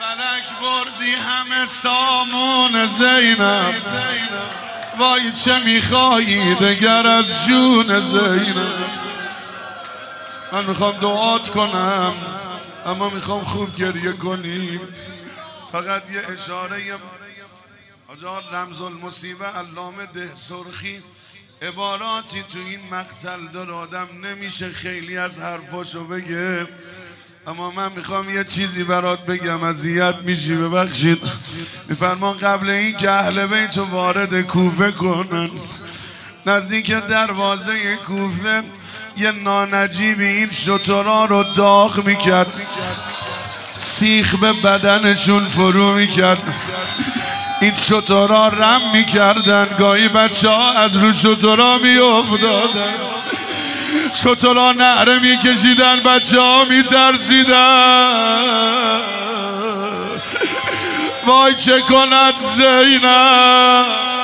فلک بردی همه سامان زینب، وای چه میخوایی دگر از جون زینب. من میخوام دعات کنم اما میخوام خوب گریه کنیم. فقط یه اشاره آجا رمز المصیبه علامه ده سرخی عباراتی تو این مقتل داره، آدم نمیشه خیلی از حرفاشو بگه، اما من میخوام یه چیزی برات بگم، اذیت میشی ببخشید. میفرمان قبل این که اهل بیت رو وارد کوفه کنن، نزدیک دروازه کوفه یه نانجیبی این شترا رو داغ میکرد، سیخ به بدنشون فرو میکرد، این شترا رم میکردن، گاهی بچه ها از رو شترا میافتادن، شترا نعره میکشیدن، بچه ها میترسیدن. وای چه کند زینب،